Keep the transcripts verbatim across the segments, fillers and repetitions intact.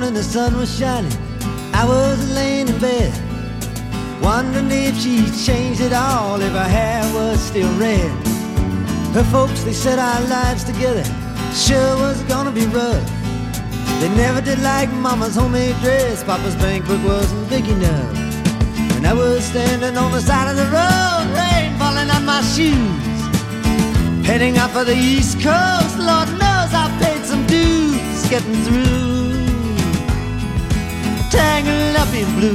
morning the sun was shining, I was laying in bed, wondering if she changed it all, if her hair was still red. Her folks, they said our lives together sure was gonna be rough. They never did like Mama's homemade dress, Papa's bank book wasn't big enough. And I was standing on the side of the road, rain falling on my shoes, heading out for the East Coast. Lord knows I paid some dues getting through, tangled up in blue.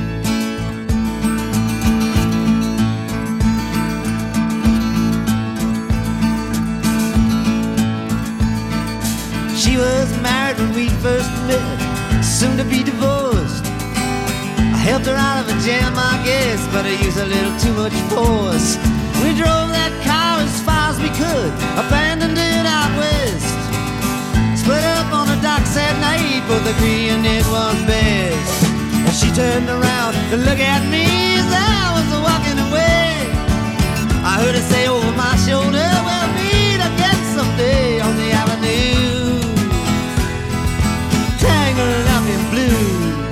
She was married when we first met, soon to be divorced. I helped her out of a jam, I guess, but I used a little too much force. We drove that car as far as we could, abandoned it out west. Split up on the docks at night, both agreeing it was best. And she turned around to look at me as I was walking away. I heard her say over my shoulder, we'll meet again someday on the avenue, tangled up in blue.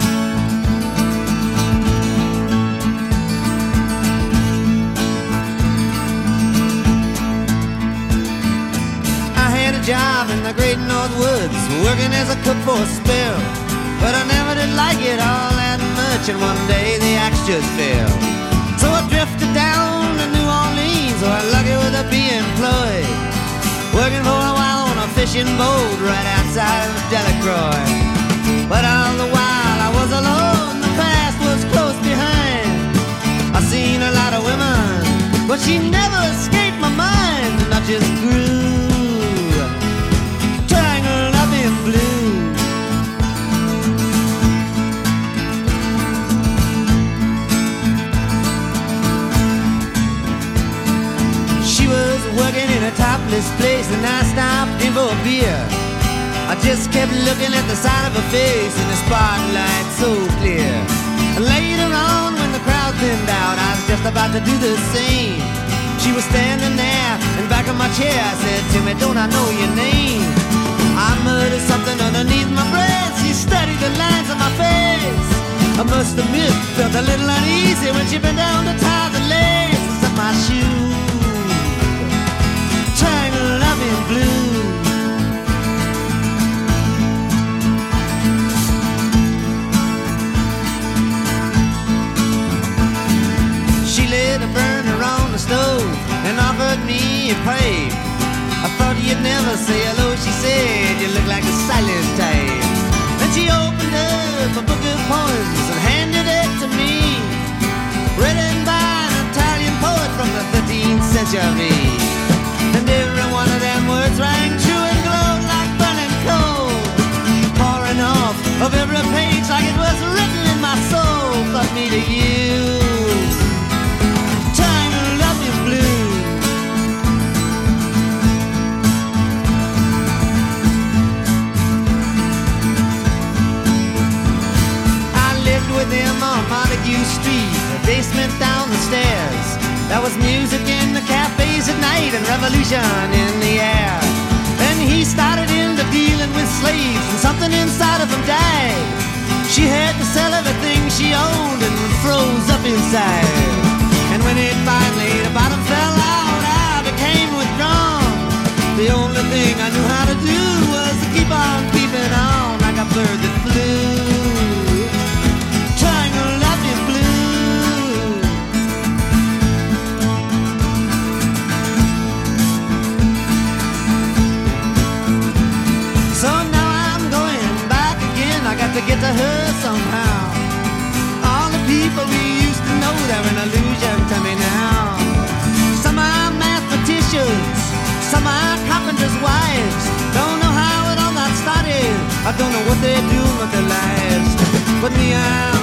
I had a job in the great North Woods, working as a cook for a spell, but I never did like it all that much, and one day the axe just fell. So I drifted down to New Orleans, or lucky with a be employed, working for a while on a fishing boat right outside of Delacroix. But all the while I was alone, the past was close behind. I seen a lot of women, but she never escaped my mind, and I just grew tangled up in blue. She was working in a topless place, and I stopped in for a beer. I just kept looking at the side of her face in the spotlight so clear. And later on when the crowd thinned out, I was just about to do the same. She was standing there in back of my chair. I said to me, don't I know your name? I muttered something underneath my breath. She studied the lines on my face. I must admit, felt a little uneasy when she bent down to tie the laces of my shoe, tangled up in blue. She lit a burner on the stove and offered me a pipe. I thought you'd never say hello, she said, you look like a silent type. Then she opened up a book of poems and handed it to me, written by an Italian poet from the thirteenth century. And every one of them words rang true and glowed like burning coal, pouring off of every page like it was written in my soul. Thought me to you, tangled up in blue. I lived with him on Montague Street, a basement down the stairs. There was music in the cafes at night and revolution in the air. Then he started into dealing with slaves, and something inside of him died. She had to sell everything she owned and froze up inside. And when it finally, the bottom fell out, I became withdrawn. The only thing I knew how to do was to keep on keeping on like a bird that flew, tangled up in blue. So now I'm going back again, I got to get to her somehow. All the people we used to know, they're an illusion to me now. Some are mathematicians, some are carpenters' wives. Don't know how it all got started, I don't know what they're doing with their lives. But me, I'm